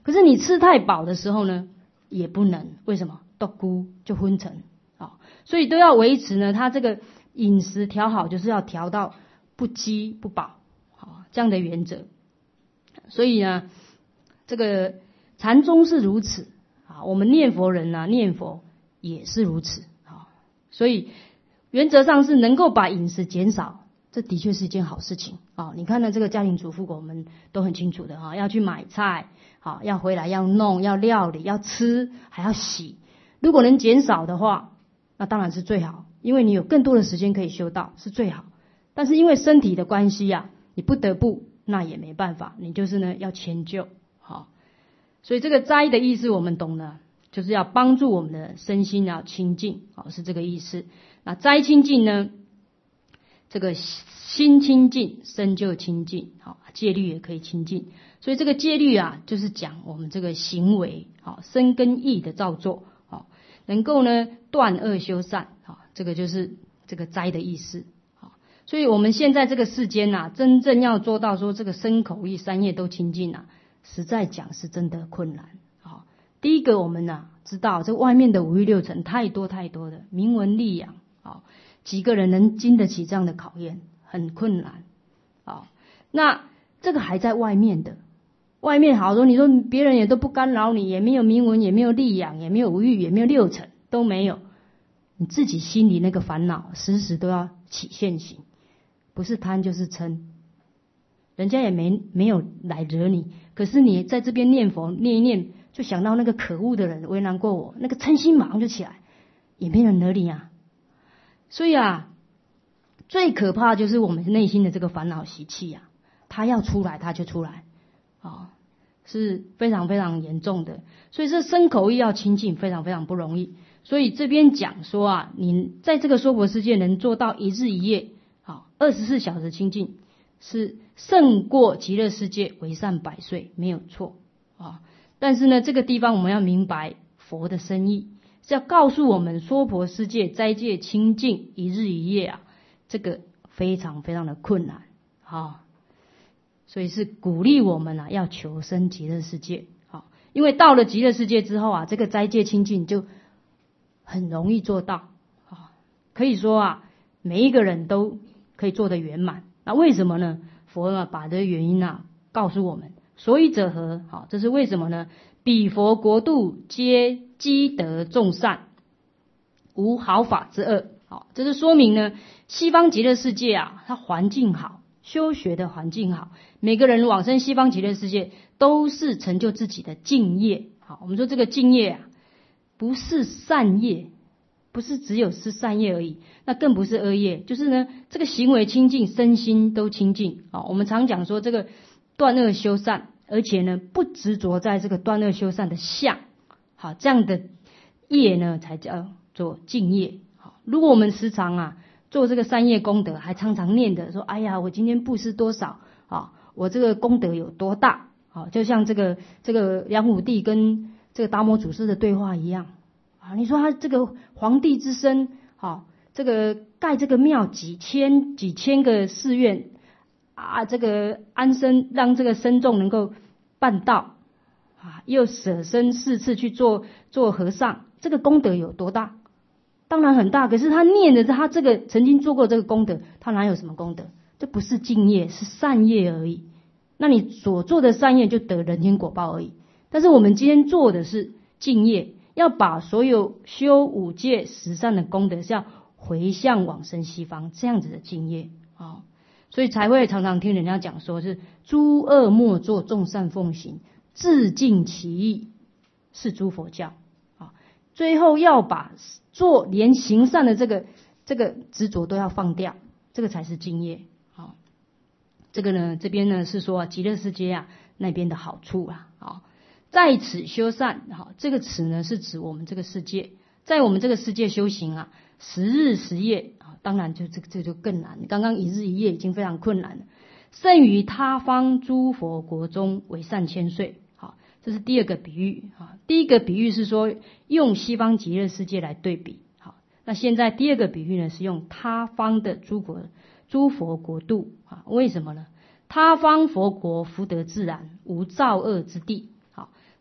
可是你吃太饱的时候呢，也不能，为什么？豆菇就昏沉啊，所以都要维持呢，它这个饮食调好，就是要调到不饥不饱，好这样的原则。所以呢，这个禅宗是如此啊，我们念佛人啊，念佛也是如此啊，所以原则上是能够把饮食减少，这的确是一件好事情啊。你看呢，这个家庭主妇我们都很清楚的啊，要去买菜，好要回来要弄，要料理，要吃，还要洗。如果能减少的话，那当然是最好，因为你有更多的时间可以修道，是最好。但是因为身体的关系啊，你不得不，那也没办法，你就是呢要迁就，好。所以这个斋的意思我们懂了，就是要帮助我们的身心啊清净，好是这个意思。那斋清净呢，这个心清净，身就清净，好戒律也可以清净。所以这个戒律啊，就是讲我们这个行为，好身跟意的造作，好能够呢断恶修善，好这个就是这个斋的意思。好，所以我们现在这个世间啊，真正要做到说这个身口意三业都清净啊，实在讲是真的困难。好，第一个我们啊知道这外面的五欲六尘太多太多的名闻利养，好几个人能经得起这样的考验，很困难。好，那这个还在外面的。外面好多，你说别人也都不干扰你，也没有名闻，也没有利养，也没有无欲，也没有六尘，都没有。你自己心里那个烦恼，时时都要起现行，不是贪就是嗔。人家也没有来惹你，可是你在这边念佛念一念，就想到那个可恶的人为难过我，那个嗔心马上就起来，也没人惹你啊。所以啊，最可怕就是我们内心的这个烦恼习气啊，它要出来，它就出来。是非常非常严重的，所以这身口意要清净，非常非常不容易。所以这边讲说啊，你在这个娑婆世界能做到一日一夜，好24小时清净，是胜过极乐世界为善百岁，没有错啊。但是呢，这个地方我们要明白佛的深意，是要告诉我们娑婆世界斋戒清净一日一夜啊，这个非常非常的困难啊。所以是鼓励我们啊，要求生极乐世界。好，因为到了极乐世界之后啊，这个斋戒清净就很容易做到。可以说啊，每一个人都可以做得圆满。那为什么呢？佛啊把这个原因啊告诉我们。所以者何？好，这是为什么呢？彼佛国度皆积德众善，无毫法之恶。好，这是说明呢，西方极乐世界啊，它环境好。修学的环境好，每个人往生西方极乐世界都是成就自己的净业。好，我们说这个净业啊，不是善业，不是只有是善业而已，那更不是恶业，就是呢，这个行为清净，身心都清净。好，我们常讲说这个断恶修善，而且呢，不执着在这个断恶修善的相。好，这样的业呢，才叫做净业。好，如果我们时常啊做这个善业功德，还常常念的说，哎呀，我今天布施多少啊？我这个功德有多大？啊，就像这个梁武帝跟这个达摩祖师的对话一样啊。你说他这个皇帝之身，啊，这个盖这个庙几千个寺院啊，这个安身让这个僧众能够办道啊，又舍身4次去做和尚，这个功德有多大？当然很大，可是他念的是他这个曾经做过这个功德，他哪有什么功德？这不是净业，是善业而已。那你所做的善业就得人天果报而已。但是我们今天做的是净业，要把所有修5戒10善的功德是要回向往生西方，这样子的净业啊，所以才会常常听人家讲说是诸恶莫作，众善奉行，自尽其意，是诸佛教啊。最后要把做连行善的这个执着都要放掉，这个才是净业。好，这个呢，这边呢是说极乐世界啊那边的好处啊。好，在此修善，好，这个词呢是指我们这个世界，在我们这个世界修行啊，10日10夜啊，当然就这就更难。刚刚1日1夜已经非常困难了，胜于他方诸佛国中为善千岁。好，这是第二个比喻啊。第一个比喻是说用西方极乐世界来对比。好，那现在第二个比喻呢是用他方的诸佛国度啊。为什么呢？他方佛国福德自然，无造恶之地。好，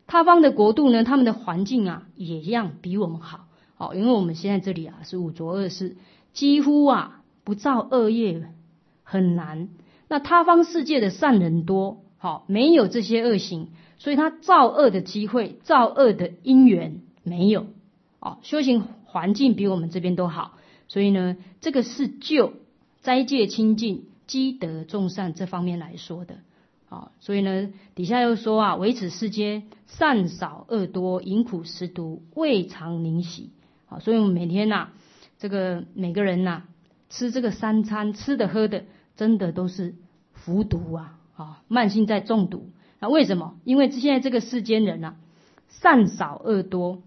他方的国度呢，他们的环境啊也一样比我们好。因为我们现在这里啊是五浊恶世，几乎啊不造恶业很难。那他方世界的善人多，没有这些恶行，所以他造恶的机会、造恶的因缘没有。修行环境比我们这边都好，所以呢，这个是就斋戒清净、积德众善这方面来说的。所以呢，底下又说啊，唯此世间善少恶多，淫苦食毒，未尝宁息。所以我们每天这个每个人吃这个三餐，吃的喝的，真的都是服毒慢性在中毒。那为什么？因为现在这个世间人善少恶多，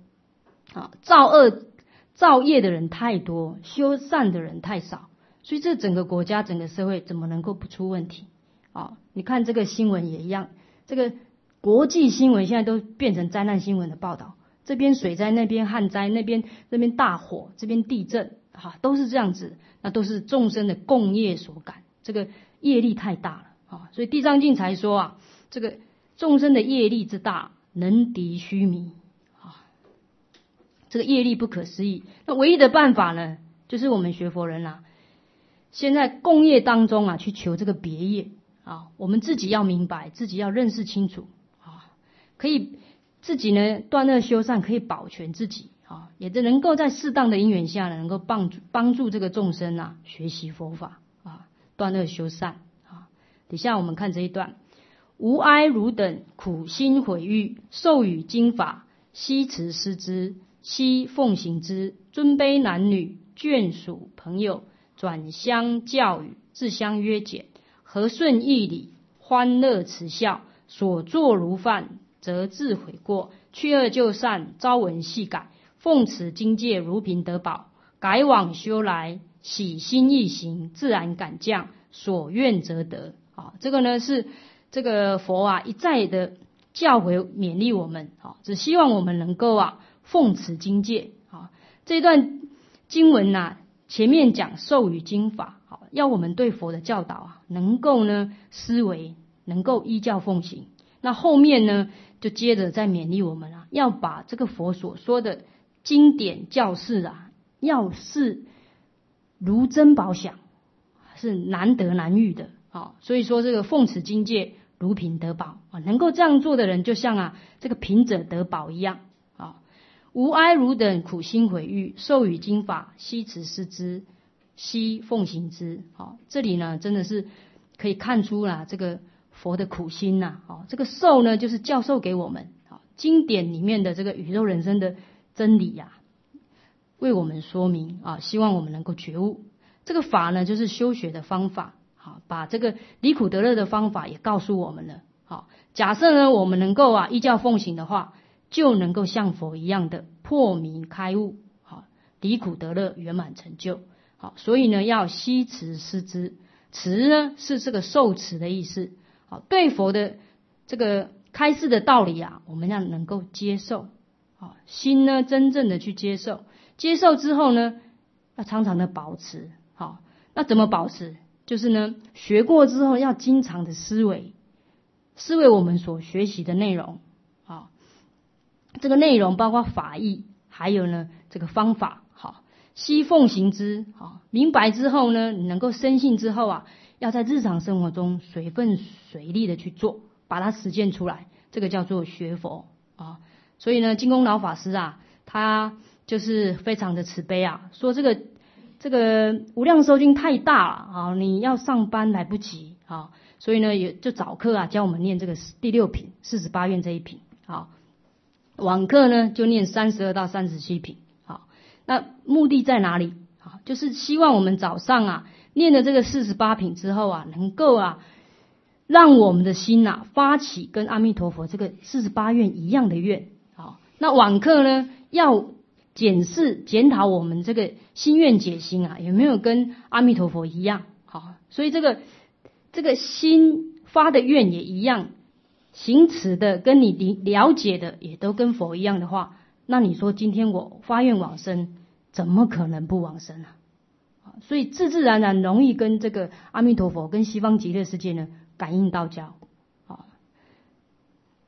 造业的人太多，修善的人太少，所以这整个国家、整个社会怎么能够不出问题？你看这个新闻也一样，这个国际新闻现在都变成灾难新闻的报道，这边水灾，那边旱灾，那边大火，这边地震，都是这样子，那都是众生的共业所感，这个业力太大了所以地藏经才说这个众生的业力之大，能敌须弥这个业力不可思议。那唯一的办法呢，就是我们学佛人现在共业当中去求这个别业我们自己要明白，自己要认识清楚可以自己呢断恶修善，可以保全自己也能够在适当的因缘下能够帮助这个众生学习佛法断恶修善底下我们看这一段：吾哀汝等苦心毁誉，授予经法，悉持师之，悉奉行之。尊卑男女、眷属朋友，转相教育，自相约检，和顺义理，欢乐慈笑，所作如犯，则自悔过，去恶就善，朝闻夕改，奉持经戒，如凭得宝，改往修来，喜心易行，自然感降，所愿则得。这个呢是这个佛一再的教诲勉励我们只希望我们能够奉持经戒这段经文前面讲授予经法要我们对佛的教导能够呢思维，能够依教奉行。那后面呢就接着再勉励我们要把这个佛所说的经典教示要是如珍宝享，是难得难遇的所以说这个奉持经戒如凭得宝能够这样做的人，就像这个贫者得宝一样吾哀汝等苦心毁誉，授予经法，悉持师之，悉奉行之这里呢真的是可以看出这个佛的苦心这个授呢就是教授给我们经典里面的这个宇宙人生的真理为我们说明希望我们能够觉悟。这个法呢就是修学的方法把这个离苦得乐的方法也告诉我们了假设呢我们能够依教奉行的话，就能够像佛一样的破迷开悟离苦得乐，圆满成就所以呢要悉持师之。持呢是这个受持的意思对佛的这个开示的道理我们要能够接受心呢真正的去接受，接受之后呢要常常的保持那怎么保持？就是呢学过之后要经常的思维我们所学习的内容这个内容包括法义，还有呢这个方法悉奉行之明白之后呢，你能够深信之后要在日常生活中随分随力的去做，把它实践出来，这个叫做学佛所以呢金公老法师他就是非常的慈悲说这个无量寿经太大了你要上班来不及所以呢也就早课教我们念这个第6品48愿这一品晚课呢就念32到37品那目的在哪里就是希望我们早上念了这个48品之后能够让我们的心发起跟阿弥陀佛这个48愿一样的愿那晚课呢要检视检讨我们这个心愿解心有没有跟阿弥陀佛一样所以这个心发的愿也一样，行持的跟你了解的也都跟佛一样的话，那你说今天我发愿往生，怎么可能不往生所以自自然然容易跟这个阿弥陀佛跟西方极乐世界呢感应道交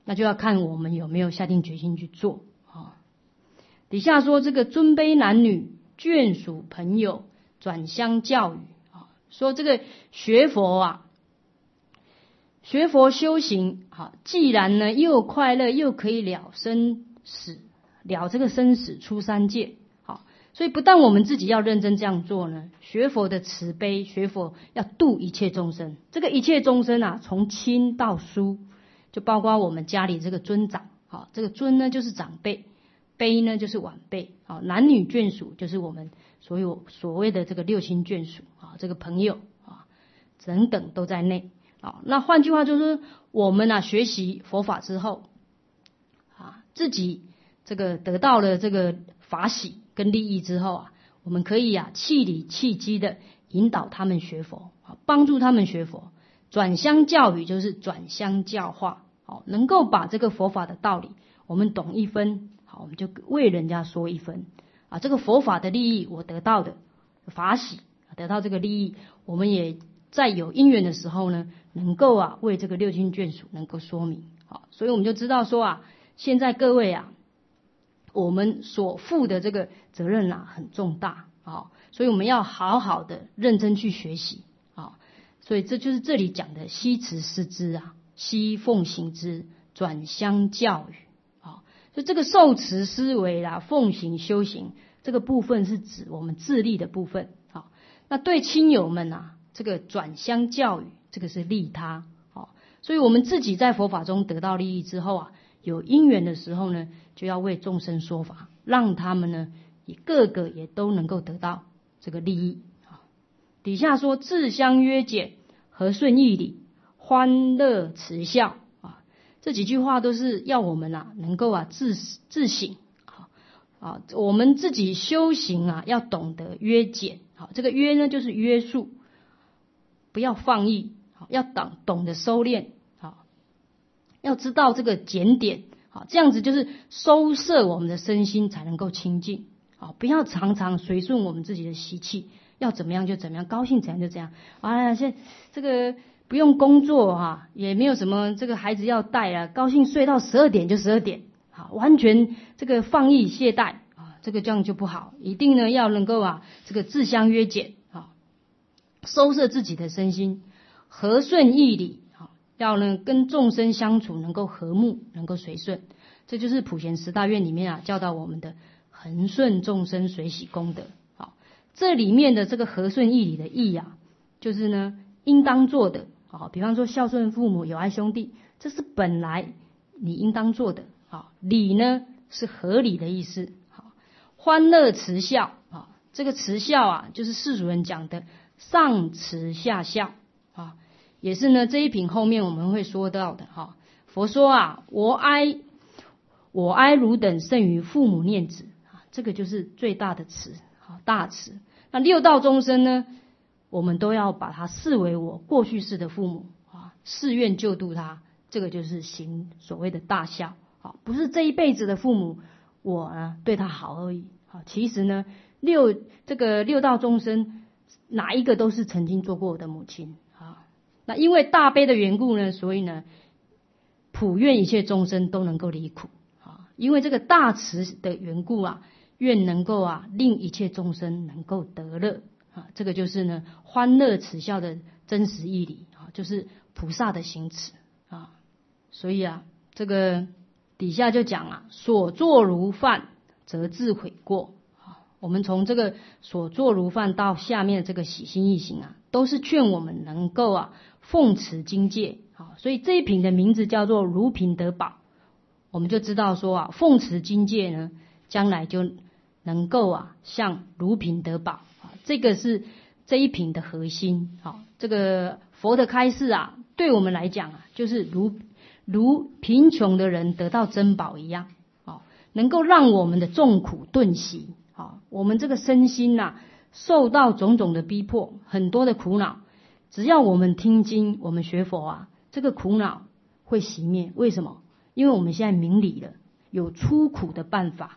那就要看我们有没有下定决心去做啊。底下说这个尊卑男女、眷属朋友转相教育啊，说这个学佛啊，学佛修行啊，既然呢又快乐又可以了生死，了这个生死出三界。所以不但我们自己要认真这样做呢，学佛的慈悲，学佛要度一切众生。这个一切众生啊，从亲到疏，就包括我们家里这个尊长，这个尊呢就是长辈，卑呢就是晚辈，男女眷属就是我们所谓的这个六亲眷属，这个朋友等等都在内。那换句话就是我们啊学习佛法之后自己这个得到了这个法喜跟利益之后我们可以气理气机的引导他们学佛，帮助他们学佛。转相教育就是转相教化，能够把这个佛法的道理我们懂一分，我们就为人家说一分这个佛法的利益我得到的法喜，得到这个利益，我们也在有因缘的时候呢，能够为这个六亲眷属能够说明。所以我们就知道说现在各位我们所负的这个责任很重大所以我们要好好的认真去学习所以这就是这里讲的悉持师之悉奉行之，转相教育所以这个受持思维奉行修行这个部分是指我们自利的部分那对亲友们这个转相教育，这个是利他所以我们自己在佛法中得到利益之后有因缘的时候呢，就要为众生说法，让他们呢各个也都能够得到这个利益底下说自相约解，和顺义理，欢乐慈孝这几句话都是要我们能够自省我们自己修行要懂得约解这个约呢就是约束，不要放逸要懂得收敛要知道这个检点这样子就是收摄我们的身心才能够清净不要常常随顺我们自己的习气，要怎么样就怎么样，高兴怎样就怎样现在这个不用工作也没有什么这个孩子要带高兴睡到12点就12点完全这个放逸懈怠这个这样就不好，一定呢要能够这个自相约检收摄自己的身心，和顺义理要呢跟众生相处能够和睦，能够随顺，这就是普贤十大愿里面教导我们的恒顺众生随喜功德这里面的这个和顺义理的义就是呢应当做的比方说孝顺父母，友爱兄弟，这是本来你应当做的理呢是合理的意思欢乐慈孝这个慈孝就是世俗人讲的上慈下孝也是呢这一品后面我们会说到的佛说我哀汝等胜于父母念子这个就是最大的慈大慈。那六道众生呢，我们都要把它视为我过去世的父母誓愿救度他，这个就是行所谓的大孝不是这一辈子的父母我呢对他好而已其实呢六道众生哪一个都是曾经做过我的母亲那因为大悲的缘故呢，所以呢普愿一切众生都能够离苦因为这个大慈的缘故愿能够令一切众生能够得乐这个就是呢欢乐慈孝的真实义理就是菩萨的行持所以这个底下就讲所作如犯则自悔过我们从这个所作如犯到下面这个喜心易行都是劝我们能够奉持经戒所以这一品的名字叫做如品得宝，我们就知道说奉持经戒呢将来就能够像如品得宝这个是这一品的核心这个佛的开示对我们来讲就是如贫穷的人得到珍宝一样能够让我们的众苦顿息我们这个身心受到种种的逼迫，很多的苦恼，只要我们听经，我们学佛这个苦恼会熄灭。为什么？因为我们现在明理了，有出苦的办法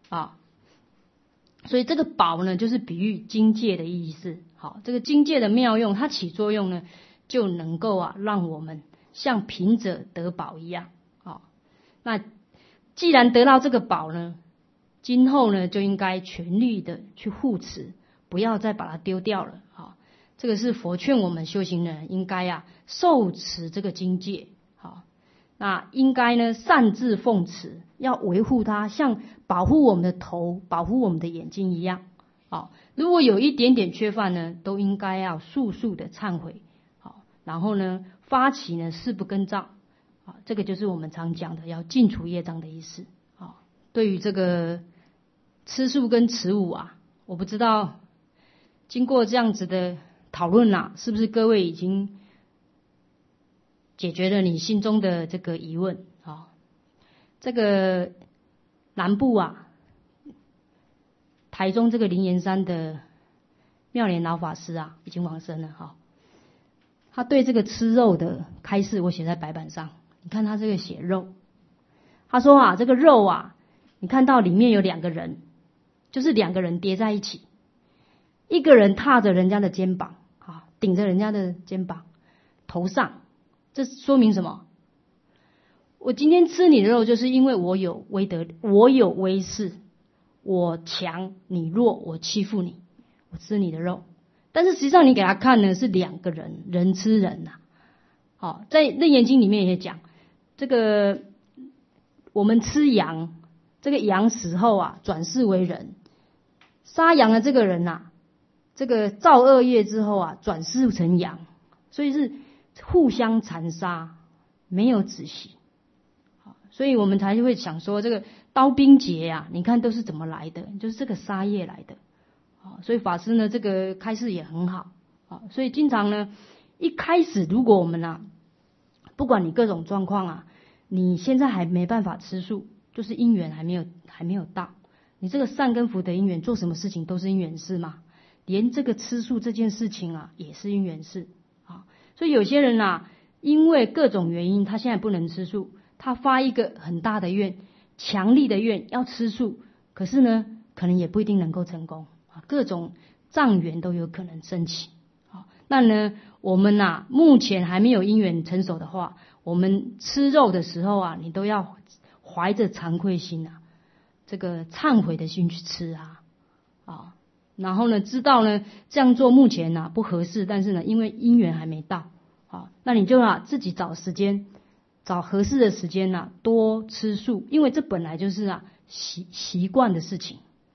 所以这个宝呢就是比喻经戒的意思这个经戒的妙用，它起作用呢就能够让我们像贫者得宝一样那既然得到这个宝呢，今后呢就应该全力的去护持，不要再把它丢掉了。好，这个是佛劝我们修行人应该受持这个经戒。好，那应该呢擅自奉持，要维护它，像保护我们的头、保护我们的眼睛一样。好，如果有一点点缺犯呢，都应该要速速的忏悔。好，然后呢发起呢誓不更造。啊，这个就是我们常讲的要尽除业障的意思。啊，对于这个吃素跟持五我不知道经过这样子的讨论是不是各位已经解决了你心中的这个疑问？这个南部台中这个灵岩山的妙莲老法师已经往生了。他对这个吃肉的开示，我写在白板上。你看他这个写肉，他说这个肉你看到里面有2个人，就是2个人叠在一起，一个人踏着人家的肩膀，顶着人家的肩膀头上，这说明什么？我今天吃你的肉，就是因为我有威德，我有威势，我强你弱，我欺负你，我吃你的肉。但是实际上你给他看呢，是2个人，人吃人在《楞严经》里面也讲，这个我们吃羊，这个羊死后转世为人，杀羊的这个人这个造恶业之后转世成羊，所以是互相残杀，没有止息。所以我们才会想说，这个刀兵劫你看都是怎么来的，就是这个杀业来的。所以法师呢这个开示也很好。所以经常呢一开始如果我们不管你各种状况你现在还没办法吃素，就是因缘还没有到。你这个善根福德因缘，做什么事情都是因缘事嘛，连这个吃素这件事情也是因缘事。所以有些人因为各种原因他现在不能吃素，他发一个很大的愿，强力的愿要吃素，可是呢可能也不一定能够成功，各种障缘都有可能升起。那呢我们目前还没有因缘成熟的话，我们吃肉的时候你都要怀着惭愧心这个忏悔的心去吃然后呢知道呢这样做目前不合适，但是呢因为因缘还没到，那你就自己找时间，找合适的时间多吃素，因为这本来就是习惯的事情。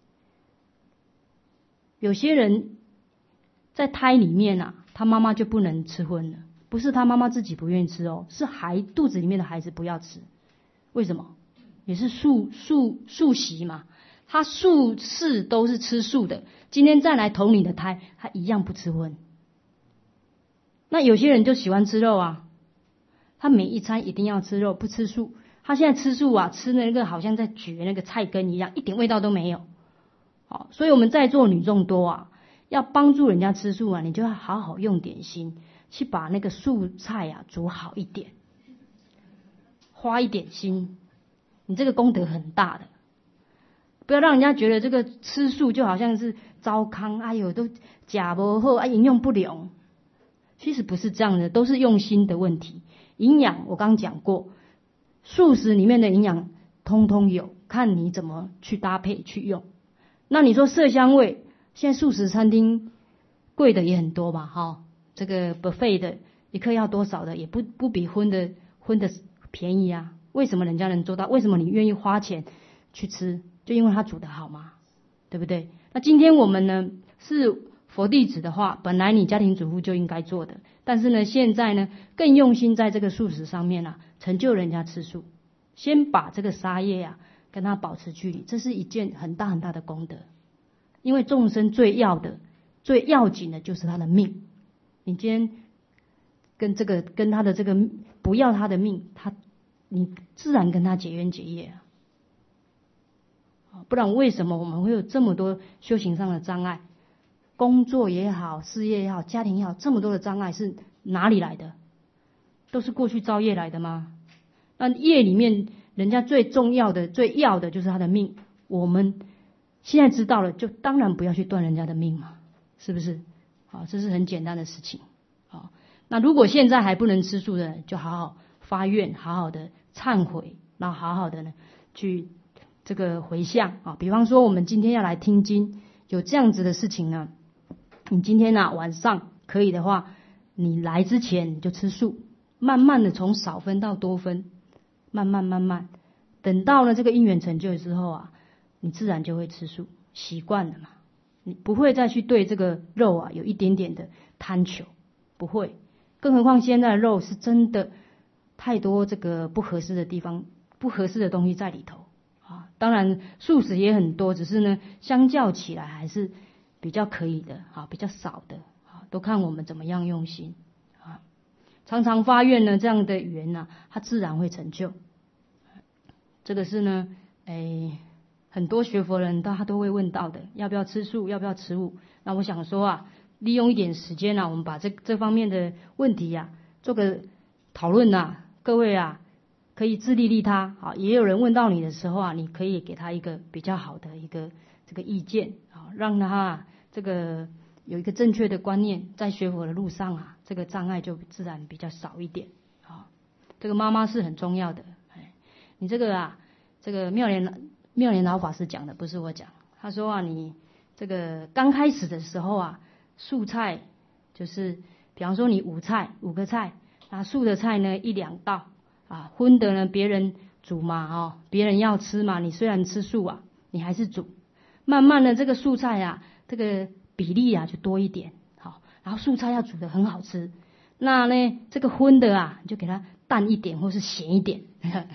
有些人在胎里面他妈妈就不能吃荤了，不是他妈妈自己不愿意吃是肚子里面的孩子不要吃。为什么？也是素习嘛，他素世都是吃素的，今天再来投你的胎，他一样不吃荤。那有些人就喜欢吃肉他每一餐一定要吃肉，不吃素。他现在吃素吃那个好像在嚼那个菜根一样，一点味道都没有。所以我们在座女众多要帮助人家吃素你就要好好用点心，去把那个素菜煮好一点，花一点心，你这个功德很大的。不要让人家觉得这个吃素就好像是糟糠，哎呦都假不好营养不良，其实不是这样的，都是用心的问题。营养我刚讲过，素食里面的营养通通有，看你怎么去搭配去用。那你说色香味，现在素食餐厅贵的也很多吧这个 buffet 的一克要多少的，也不比荤的便宜为什么人家能做到？为什么你愿意花钱去吃？就因为他煮得好嘛，对不对？那今天我们呢是佛弟子的话，本来你家庭主妇就应该做的，但是呢现在呢更用心在这个素食上面成就人家吃素，先把这个杀业跟他保持距离，这是一件很大很大的功德。因为众生最要紧的就是他的命，你今天跟他的这个不要他的命，你自然跟他结冤结业不然为什么我们会有这么多修行上的障碍？工作也好，事业也好，家庭也好，这么多的障碍是哪里来的？都是过去造业来的吗？那业里面人家最重要的最要的就是他的命，我们现在知道了，就当然不要去断人家的命嘛，是不是？这是很简单的事情。那如果现在还不能吃素的人，就好好发愿，好好的忏悔， 然后好好的呢去这个回向啊。比方说我们今天要来听经，有这样子的事情呢，你今天晚上可以的话，你来之前你就吃素，慢慢的从少分到多分，慢慢，等到了这个因缘成就之后啊，你自然就会吃素，习惯了嘛，你不会再去对这个肉有一点点的贪求，不会。更何况现在的肉是真的太多这个不合适的地方，不合适的东西在里头啊。当然素食也很多，只是呢相较起来还是比较可以的啊，比较少的啊，都看我们怎么样用心啊。常常发愿呢，这样的缘它自然会成就。这个是呢，很多学佛人他都会问到的，要不要吃素，要不要吃素？那我想说利用一点时间我们把这方面的问题做个讨论各位可以自利利他也有人问到你的时候你可以给他一个比较好的一个这个意见让他这个有一个正确的观念，在学佛的路上这个障碍就自然比较少一点这个妈妈是很重要的。你这个这个妙莲老法师讲的，不是我讲。他说你这个刚开始的时候素菜就是比方说你5个菜素的菜呢1、2道荤的呢别人煮嘛别人要吃嘛，你虽然吃素你还是煮，慢慢的这个素菜这个比例就多一点然后素菜要煮得很好吃，那呢这个荤的你就给它淡一点或是咸一点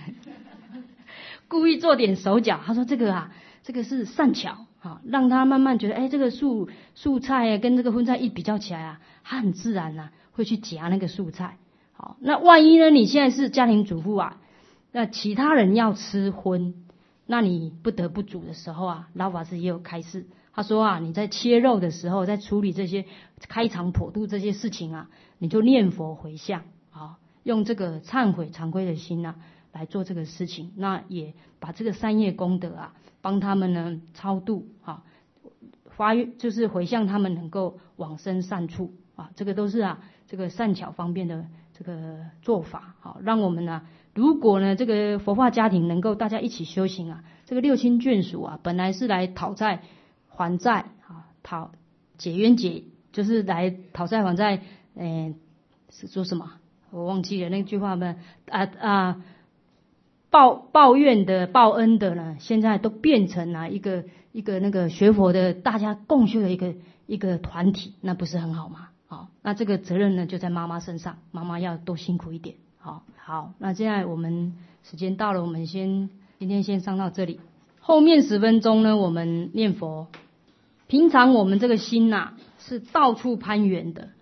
故意做点手脚。他说这个是善巧让他慢慢觉得这个素菜跟这个荤菜一比较起来他很自然会去夹那个素菜。好，那万一呢你现在是家庭主妇那其他人要吃荤，那你不得不煮的时候老法师也有开示，他说你在切肉的时候，在处理这些开肠破肚这些事情你就念佛回向用这个忏悔惭愧的心来做这个事情，那也把这个3业功德帮他们呢超度就是回向他们能够往生善处这个都是这个善巧方便的这个做法让我们如果呢这个佛法家庭能够大家一起修行这个6亲眷属本来是来讨债还债解冤解，就是来讨债还债是说什么我忘记了那句话们报怨的报恩的呢，现在都变成一个那个学佛的大家共修的一个团体，那不是很好吗？那这个责任呢就在妈妈身上，妈妈要多辛苦一点。好，那现在我们时间到了，我们今天先上到这里，后面10分钟呢我们念佛。平常我们这个心是到处攀缘的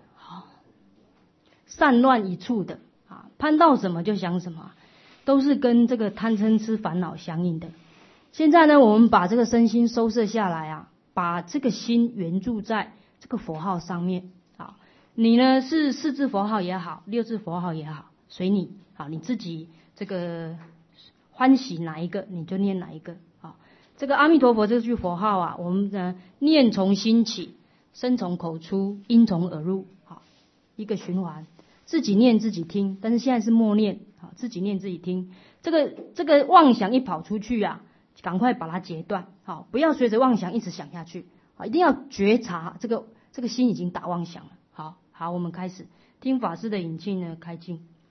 散乱一处的攀到什么就想什么，都是跟这个贪嗔痴烦恼相应的。现在呢我们把这个身心收摄下来把这个心圆注在这个佛号上面你呢是4字佛号也好，6字佛号也好，随你你自己这个欢喜哪一个你就念哪一个这个阿弥陀佛这句佛号我们呢念从心起，声从口出，音从耳入一个循环，自己念自己听。但是现在是默念自己念自己听，这个妄想一跑出去赶快把它截断不要随着妄想一直想下去一定要觉察这个心已经打妄想了。好，我们开始听法师的引进呢开经。